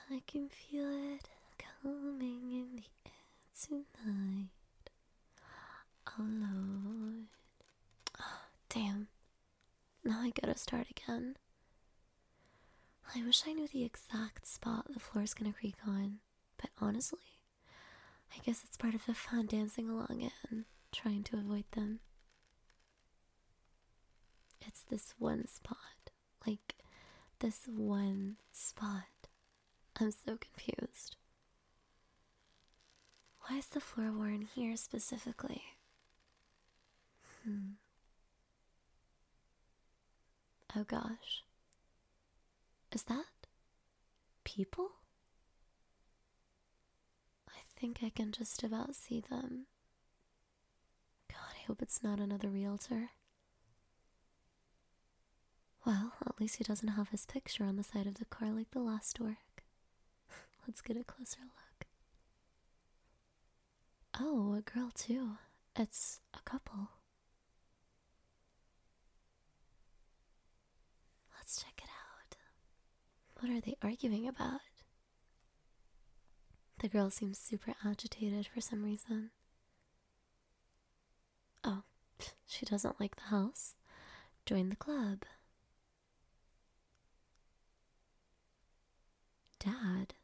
I can feel it coming in the air tonight. Oh Lord. Damn. Now I gotta start again. I wish I knew the exact spot the floor's gonna creak on, but honestly, I guess it's part of the fun dancing along it and trying to avoid them. It's this one spot. Like, this one spot. I'm so confused. Why is the floor worn here specifically? Oh gosh. Is that people? I think I can just about see them. God, I hope it's not another realtor. Well, at least he doesn't have his picture on the side of the car like the last work. Let's get a closer look. Oh, a girl too. It's a couple. Let's check it out. What are they arguing about? The girl seems super agitated for some reason. Oh, she doesn't like the house. Join the club. Dad?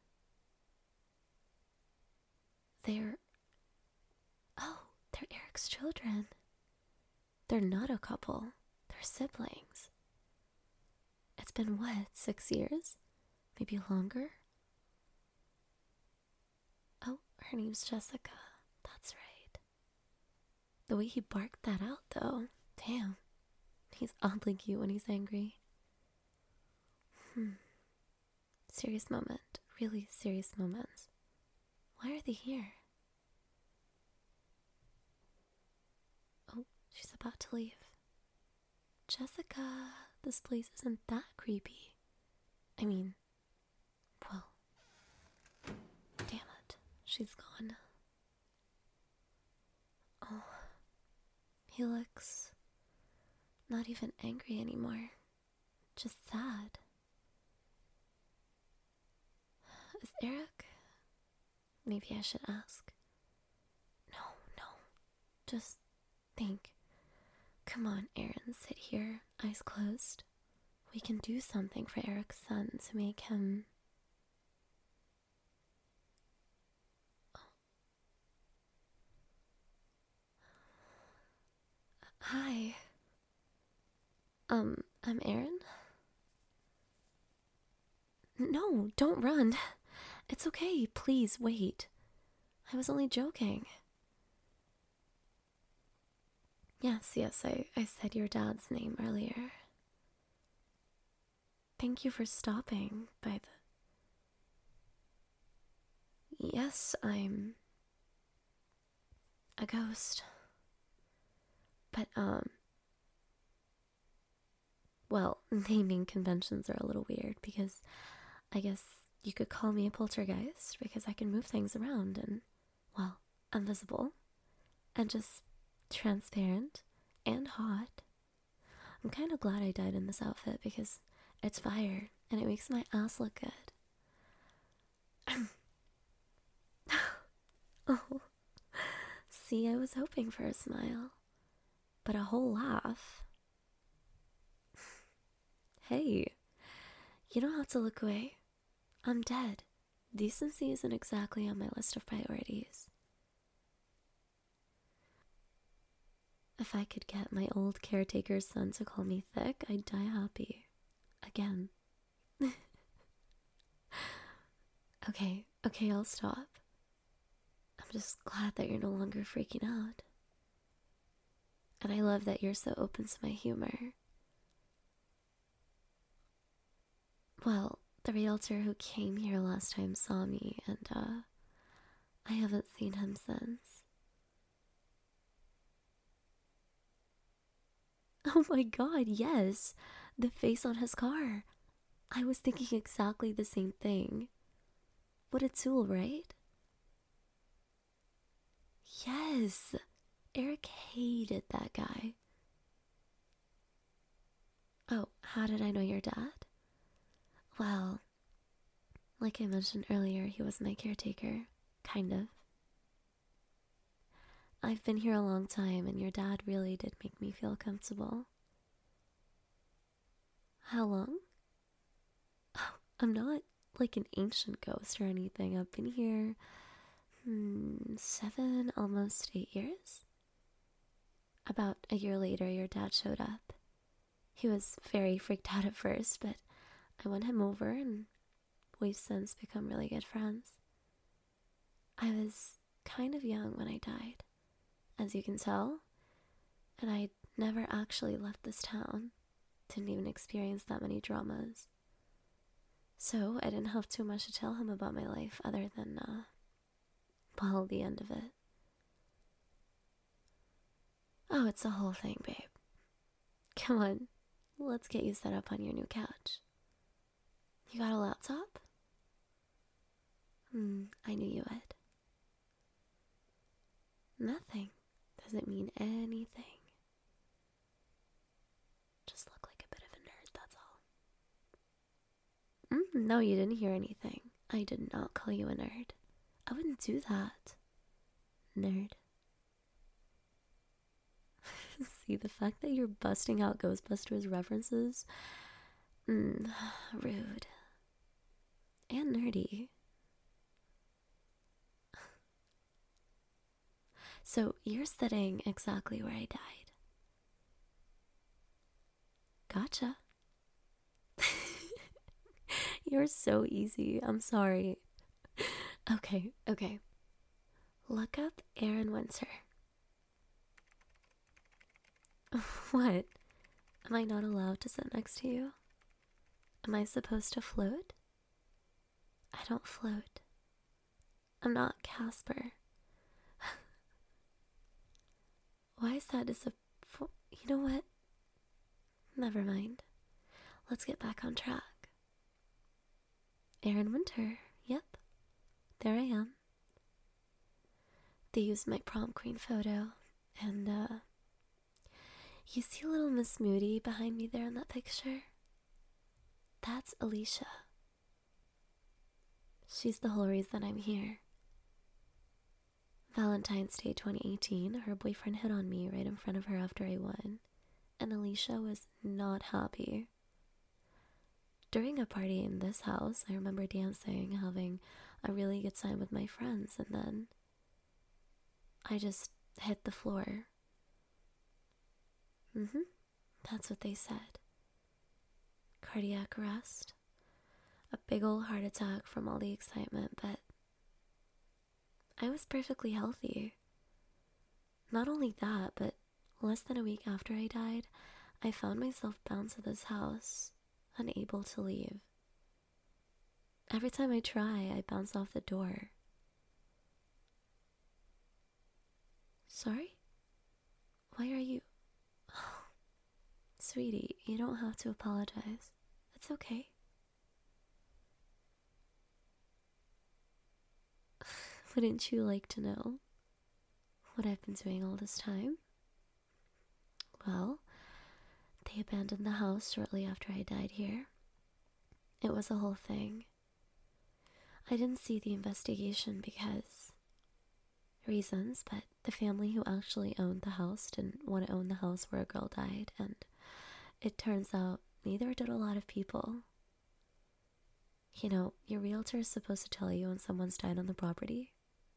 They're... Oh, they're Eric's children. They're not a couple. They're siblings. It's been what, 6 years? Maybe longer? Oh, her name's Jessica. That's right. The way he barked that out, though. Damn. He's oddly cute when he's angry. Serious moment. Really serious moments. Why are they here? Oh, she's about to leave. Jessica, this place isn't that creepy. I mean, well, damn it. She's gone. Oh, he looks not even angry anymore. Just sad. Is Eric? Maybe I should ask. No. Just think. Come on, Aaron, sit here, eyes closed. We can do something for Eric's son to make him... Oh. Hi. I'm Aaron? No, don't run. It's okay, please wait. I was only joking. Yes, I said your dad's name earlier. Thank you for stopping by the... Yes, I'm... a ghost. But, well, naming conventions are a little weird because I guess you could call me a poltergeist because I can move things around and, well, I'm visible and just transparent and hot. I'm kind of glad I died in this outfit because it's fire and it makes my ass look good. Oh, see, I was hoping for a smile, but a whole laugh. Hey, you don't have to look away. I'm dead. Decency isn't exactly on my list of priorities. If I could get my old caretaker's son to call me thick, I'd die happy. Again. Okay, I'll stop. I'm just glad that you're no longer freaking out. And I love that you're so open to my humor. Well, the realtor who came here last time saw me, and, I haven't seen him since. Oh my god, yes! The face on his car. I was thinking exactly the same thing. What a tool, right? Yes! Eric hated that guy. Oh, how did I know your dad? Well, Like I mentioned earlier, he was my caretaker. Kind of. I've been here a long time, and your dad really did make me feel comfortable. How long? Oh, I'm not like an ancient ghost or anything. I've been here, 7, almost 8 years. About a year later, your dad showed up. He was very freaked out at first, but I won him over, and we've since become really good friends. I was kind of young when I died, as you can tell, and I'd never actually left this town. Didn't even experience that many dramas. So I didn't have too much to tell him about my life other than, well, the end of it. Oh, it's a whole thing, babe. Come on, let's get you set up on your new couch. You got a laptop? I knew you would. Nothing doesn't mean anything. Just look like a bit of a nerd, that's all. No, you didn't hear anything. I did not call you a nerd. I wouldn't do that. Nerd. See, the fact that you're busting out Ghostbusters references? Rude. And nerdy. So, you're sitting exactly where I died. Gotcha. You're so easy. I'm sorry. Okay. Look up Aaron Winter. What? Am I not allowed to sit next to you? Am I supposed to float? I don't float. I'm not Casper. Why is that You know what? Never mind. Let's get back on track. Aaron Winter. Yep. There I am. They used my prom queen photo, and, you see little Miss Moody behind me there in that picture? That's Alicia. She's the whole reason I'm here. Valentine's Day 2018, her boyfriend hit on me right in front of her after I won, and Alicia was not happy. During a party in this house, I remember dancing, having a really good time with my friends, and then I just hit the floor. That's what they said. Cardiac arrest. A big ol' heart attack from all the excitement, but I was perfectly healthy. Not only that, but less than a week after I died, I found myself bound to this house, unable to leave. Every time I try, I bounce off the door. Sorry? Why are you... Sweetie, you don't have to apologize. It's okay. Wouldn't you like to know what I've been doing all this time? Well, they abandoned the house shortly after I died here. It was a whole thing. I didn't see the investigation because reasons, but the family who actually owned the house didn't want to own the house where a girl died, and it turns out neither did a lot of people. You know, your realtor is supposed to tell you when someone's died on the property.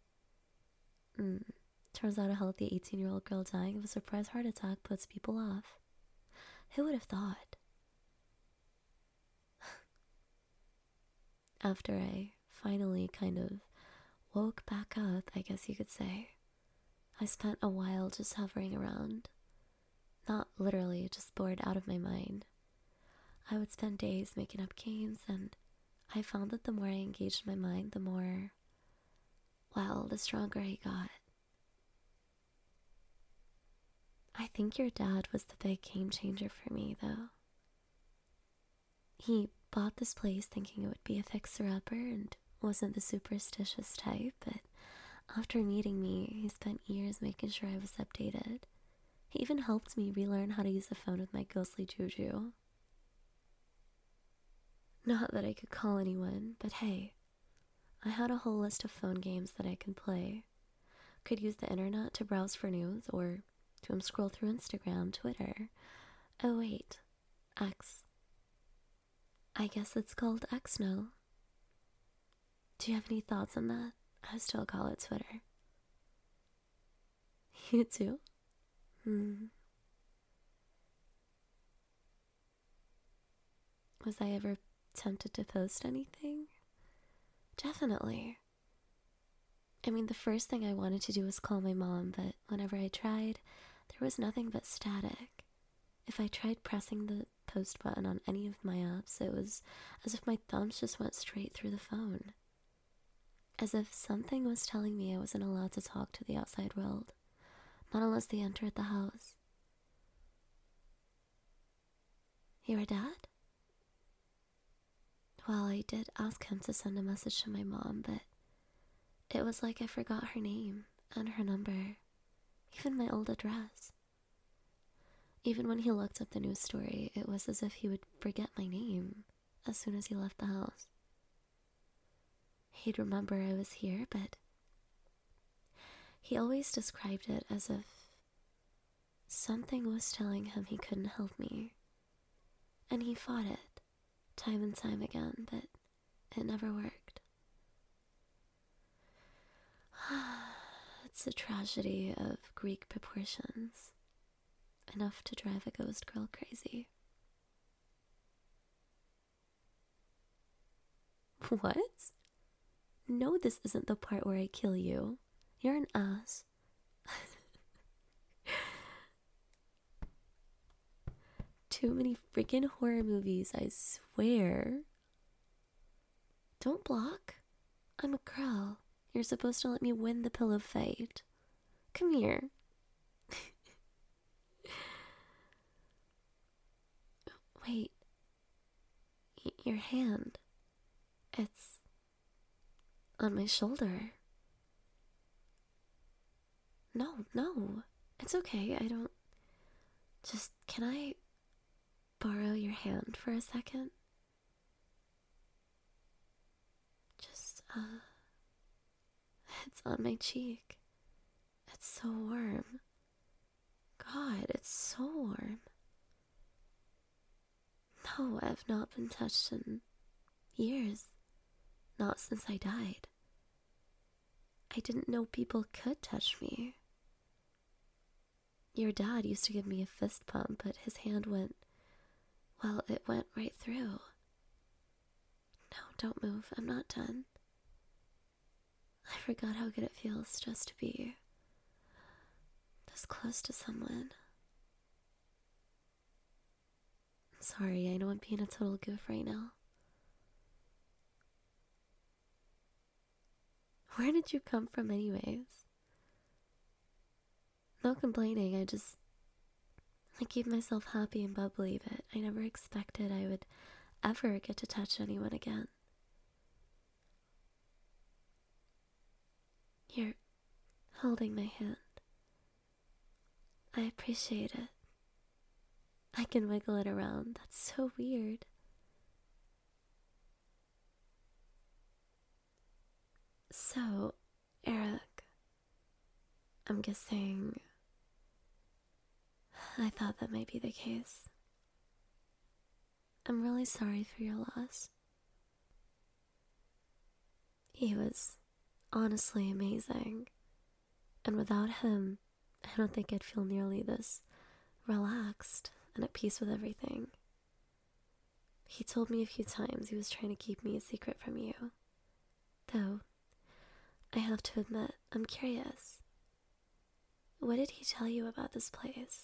Turns out a healthy 18-year-old girl dying of a surprise heart attack puts people off. Who would have thought? After I finally kind of woke back up, I guess you could say, I spent a while just hovering around. Not literally, just bored out of my mind. I would spend days making up games, and I found that the more I engaged my mind, the more, well, the stronger I got. I think your dad was the big game changer for me, though. He bought this place thinking it would be a fixer-upper and wasn't the superstitious type, but after meeting me, he spent years making sure I was updated. He even helped me relearn how to use the phone with my ghostly juju. Not that I could call anyone, but hey, I had a whole list of phone games that I could play. Could use the internet to browse for news or to scroll through Instagram, Twitter. Oh, wait, X. I guess it's called X now. Do you have any thoughts on that? I still call it Twitter. You too? Hmm. Was I ever tempted to post anything? Definitely. I mean, the first thing I wanted to do was call my mom, but whenever I tried, there was nothing but static. If I tried pressing the post button on any of my apps, it was as if my thumbs just went straight through the phone. As if something was telling me I wasn't allowed to talk to the outside world, not unless they entered the house. Your dad? Well, I did ask him to send a message to my mom, but it was like I forgot her name and her number, even my old address. Even when he looked up the news story, it was as if he would forget my name as soon as he left the house. He'd remember I was here, but he always described it as if something was telling him he couldn't help me. And he fought it, time and time again, but it never worked. It's a tragedy of Greek proportions, enough to drive a ghost girl crazy. What? No, this isn't the part where I kill you. You're an ass. Too many freaking horror movies, I swear. Don't block. I'm a girl. You're supposed to let me win the pillow fight. Come here. Wait. Your hand. It's on my shoulder. No. It's okay. I don't. Just, can I borrow your hand for a second? Just, it's on my cheek. It's so warm. God, it's so warm. No, I've not been touched in years. Not since I died. I didn't know people could touch me. Your dad used to give me a fist pump, but his hand went, well, it went right through. No, don't move. I'm not done. I forgot how good it feels just to be this close to someone. I'm sorry, I know I'm being a total goof right now. Where did you come from anyways? No complaining, I keep myself happy and bubbly, but I never expected I would ever get to touch anyone again. You're holding my hand. I appreciate it. I can wiggle it around. That's so weird. So, Eric, I'm guessing I thought that might be the case. I'm really sorry for your loss. He was honestly amazing. And without him, I don't think I'd feel nearly this relaxed and at peace with everything. He told me a few times he was trying to keep me a secret from you. Though, I have to admit, I'm curious. What did he tell you about this place?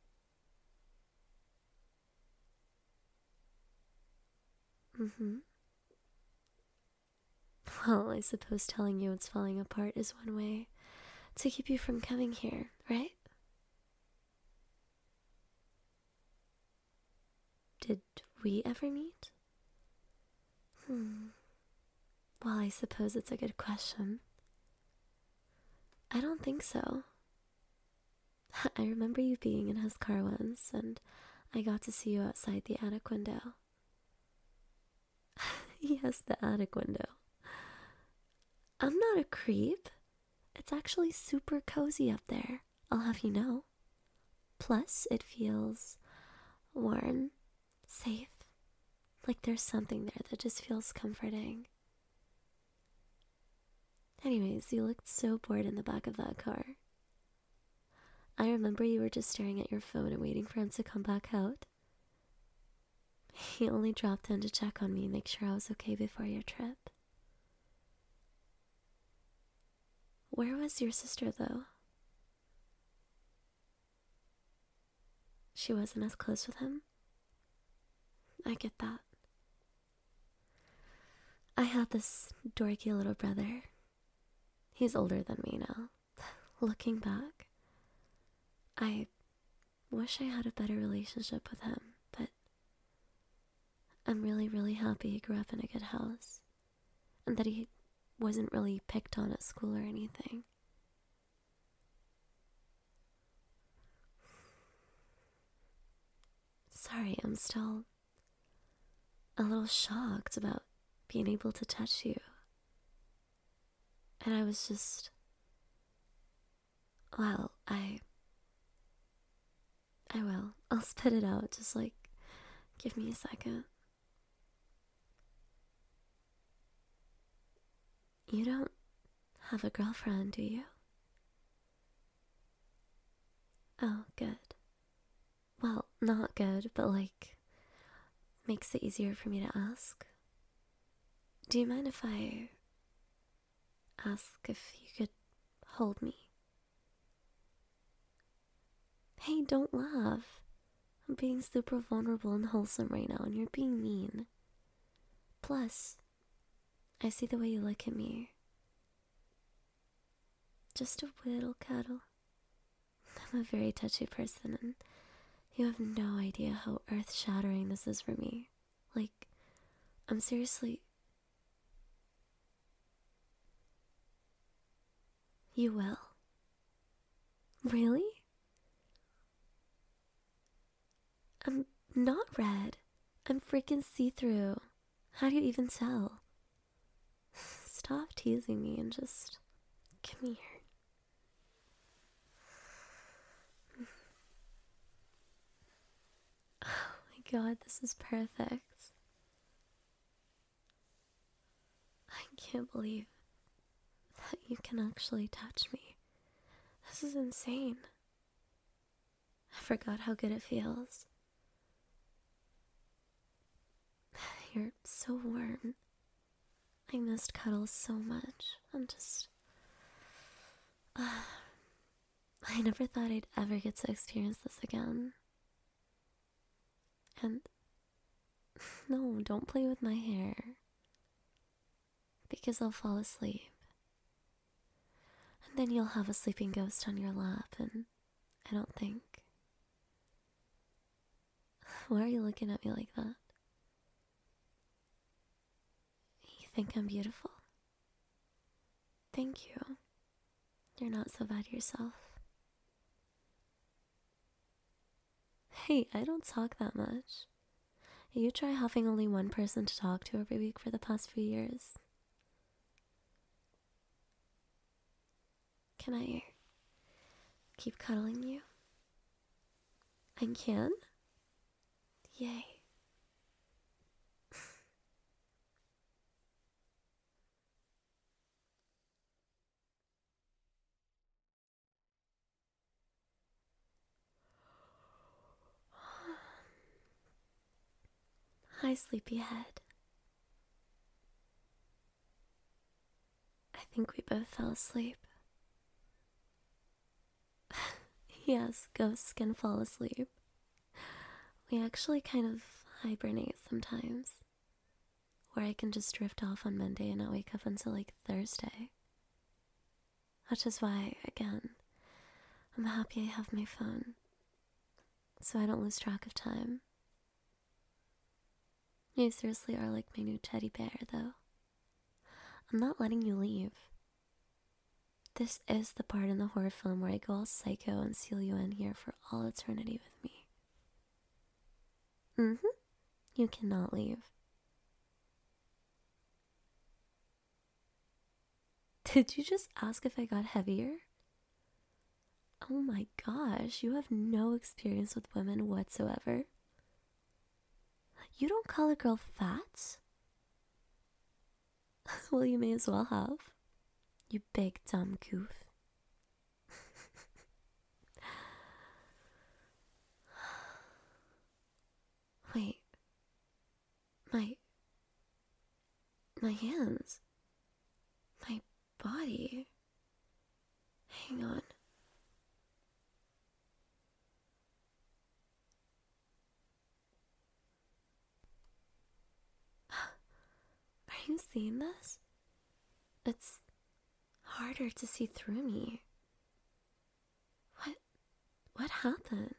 Well, I suppose telling you it's falling apart is one way to keep you from coming here, right? Did we ever meet? Well, I suppose it's a good question. I don't think so. I remember you being in his car once, and I got to see you outside the attic window. has the attic window. I'm not a creep. It's actually super cozy up there, I'll have you know. Plus, it feels warm, safe, like there's something there that just feels comforting. Anyways, you looked so bored in the back of that car. I remember you were just staring at your phone and waiting for him to come back out. He only dropped in to check on me and make sure I was okay before your trip. Where was your sister, though? She wasn't as close with him? I get that. I had this dorky little brother. He's older than me now. Looking back, I wish I had a better relationship with him, but I'm really, really happy he grew up in a good house, and that he wasn't really picked on at school or anything. Sorry, I'm still a little shocked about being able to touch you. And I was just, well, I will. I'll spit it out, just like, give me a second. You don't have a girlfriend, do you? Oh, good. Well, not good, but like, makes it easier for me to ask. Do you mind if I ask if you could hold me? Hey, don't laugh. I'm being super vulnerable and wholesome right now, and you're being mean. Plus, I see the way you look at me. Just a little cuddle. I'm a very touchy person, and you have no idea how earth-shattering this is for me. Like, I'm seriously... You will? Really? I'm not red. I'm freaking see-through. How do you even tell? Stop teasing me and just come here. Oh my god, this is perfect. I can't believe that you can actually touch me. This is insane. I forgot how good it feels. You're so warm. I missed cuddles so much. I never thought I'd ever get to experience this again. And no, don't play with my hair, because I'll fall asleep. And then you'll have a sleeping ghost on your lap, and I don't think... Why are you looking at me like that? You think I'm beautiful? Thank you. You're not so bad yourself. Hey, I don't talk that much. You try having only one person to talk to every week for the past few years. Can I keep cuddling you? I can? Yay. Hi, sleepyhead. I think we both fell asleep. Yes, ghosts can fall asleep. We actually kind of hibernate sometimes, where I can just drift off on Monday and not wake up until like Thursday. Which is why, again, I'm happy I have my phone, so I don't lose track of time. You seriously are like my new teddy bear, though. I'm not letting you leave. This is the part in the horror film where I go all psycho and seal you in here for all eternity with me. You cannot leave. Did you just ask if I got heavier? Oh my gosh, you have no experience with women whatsoever. You don't call a girl fat? Well, you may as well have. You big dumb goof. Wait. My... My hands. My body. Hang on. Are you seeing this? It's harder to see through me. What happened?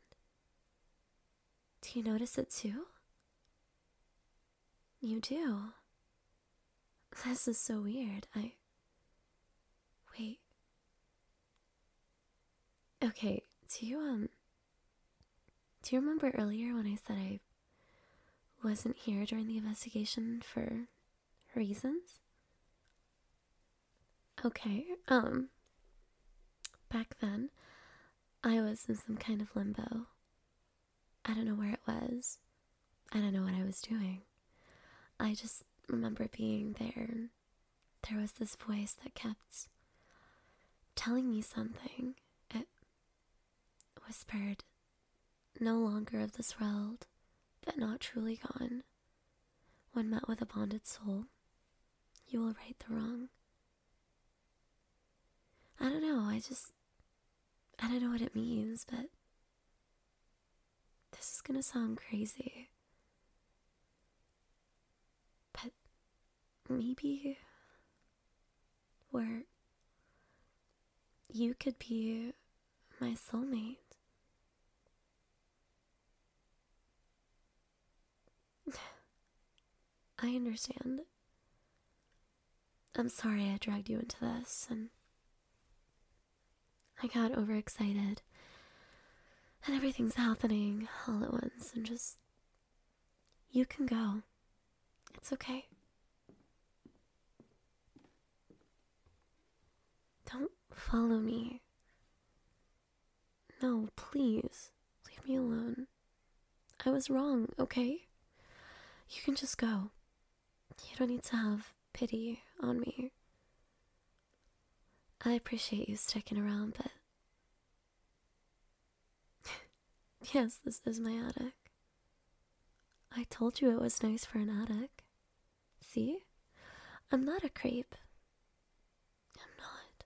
Do you notice it too? You do. This is so weird. Wait. Okay, do you remember earlier when I said I wasn't here during the investigation for reasons? Okay, back then, I was in some kind of limbo. I don't know where it was. I don't know what I was doing. I just remember being there, and there was this voice that kept telling me something. It whispered, "No longer of this world, but not truly gone. When met with a bonded soul, you will right the wrong." I don't know, I don't know what it means, but this is gonna sound crazy. But maybe where you could be my soulmate. I understand. I'm sorry I dragged you into this, and I got overexcited, and everything's happening all at once, and just... You can go. It's okay. Don't follow me. No, please. Leave me alone. I was wrong, okay? You can just go. You don't need to have pity on me. I appreciate you sticking around, but... Yes, this is my attic. I told you it was nice for an attic. See? I'm not a creep. I'm not.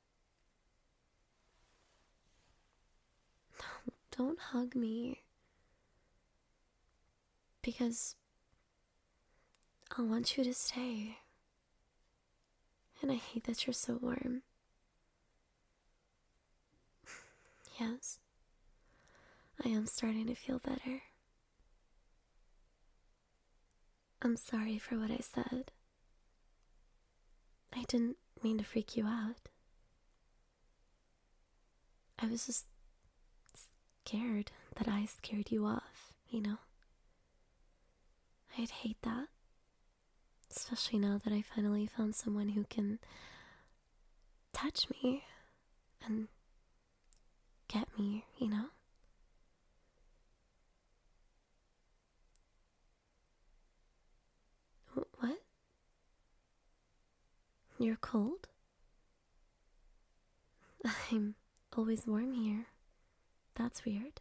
No, don't hug me. Because I want you to stay. And I hate that you're so warm. Yes, I am starting to feel better. I'm sorry for what I said. I didn't mean to freak you out. I was just scared that I scared you off, you know? I'd hate that. Especially now that I finally found someone who can touch me and get me, you know? What? You're cold? I'm always warm here. That's weird.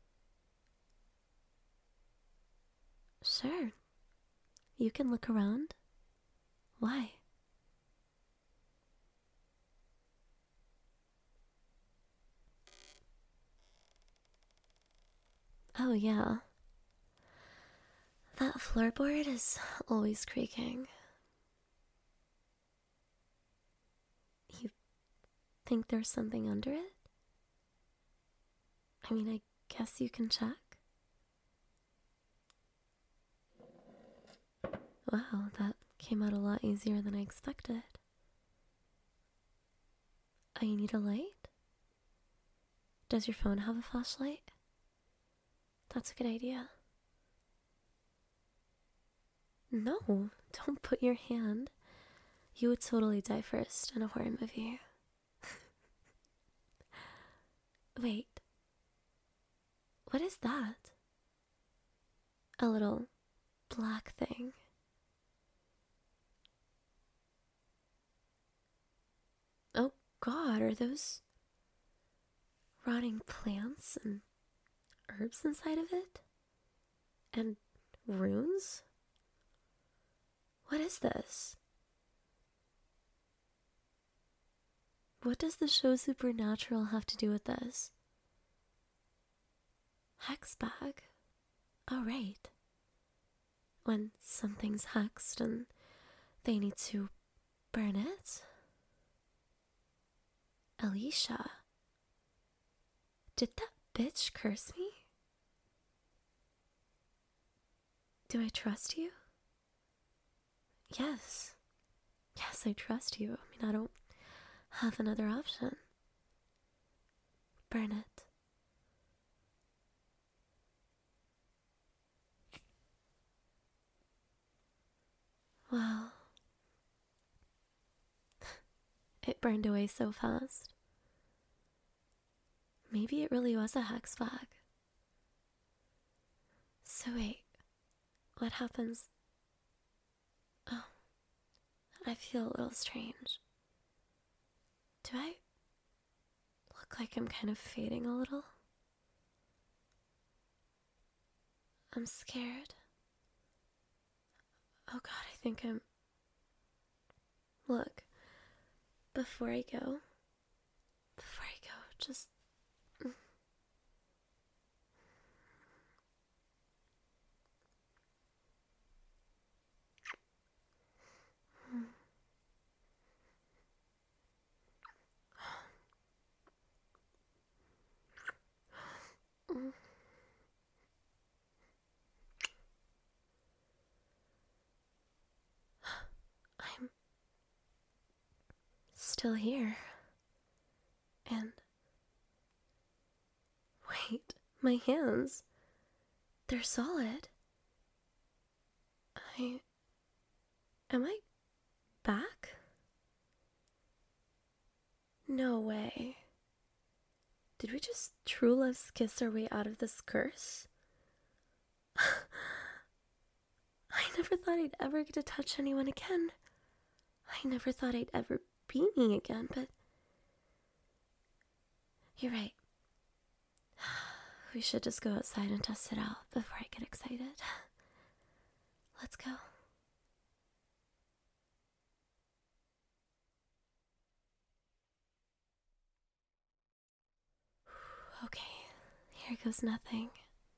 Sure. You can look around. Why? Oh, yeah. That floorboard is always creaking. You think there's something under it? I mean, I guess you can check. Wow, that came out a lot easier than I expected. Oh, you need a light? Does your phone have a flashlight? That's a good idea. No, don't put your hand. You would totally die first in a horror movie. Wait, what is that? A little black thing. Oh god, are those rotting plants and herbs inside of it? And runes? What is this? What does the show Supernatural have to do with this? Hex bag? Oh, right. When something's hexed and they need to burn it? Alicia, did that bitch curse me? Do I trust you? Yes. Yes, I trust you. I mean, I don't have another option. Burn it. Wow. It burned away so fast. Maybe it really was a hex bag. So wait, what happens? Oh, I feel a little strange. Do I look like I'm kind of fading a little? I'm scared. Oh god, I think I'm... Look, before I go, just... I'm still here. And... Wait, my hands... They're solid. Am I back? No way. Did we just true love's kiss our way out of this curse? I never thought I'd ever get to touch anyone again. I never thought I'd ever be me again, but... You're right. We should just go outside and test it out before I get excited. Let's go. Okay, here goes nothing.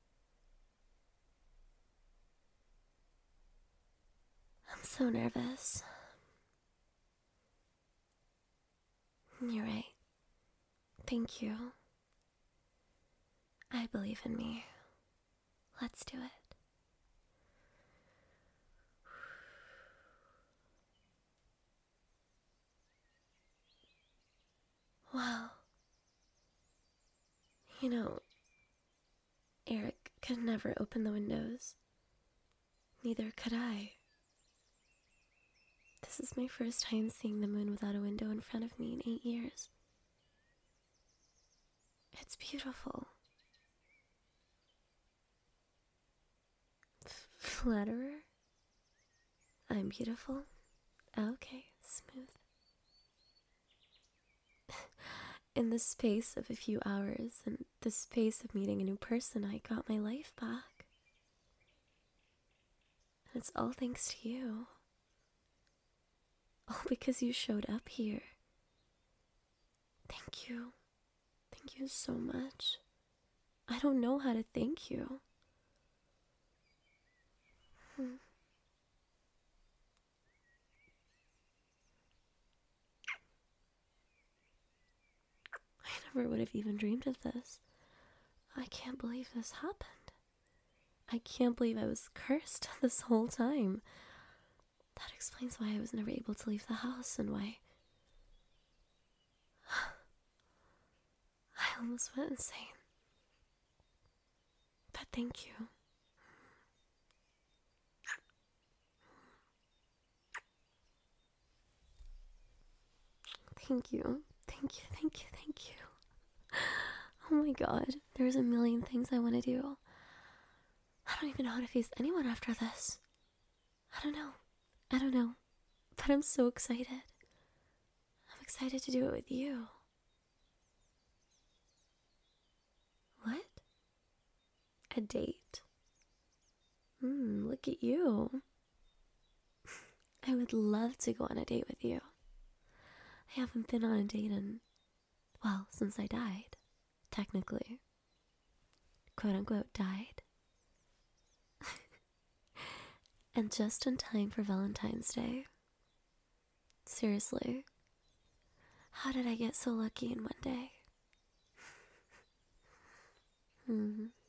I'm so nervous. You're right. Thank you. I believe in me. Let's do it. Wow. You know, Eric could never open the windows. Neither could I. This is my first time seeing the moon without a window in front of me in 8 years. It's beautiful. Flatterer? I'm beautiful? Okay, smooth. In the space of a few hours, in the space of meeting a new person, I got my life back. And it's all thanks to you. All because you showed up here. Thank you. Thank you so much. I don't know how to thank you. I never would have even dreamed of this. I can't believe this happened. I can't believe I was cursed this whole time. That explains why I was never able to leave the house and why I almost went insane. But thank you. Thank you. Thank you, thank you, thank you. Oh my god, there's a million things I want to do. I don't even know how to face anyone after this. I don't know. I don't know. But I'm so excited. I'm excited to do it with you. What? A date? Look at you. I would love to go on a date with you. I haven't been on a date well, since I died. Technically. Quote unquote died. And just in time for Valentine's Day. Seriously. How did I get so lucky in one day?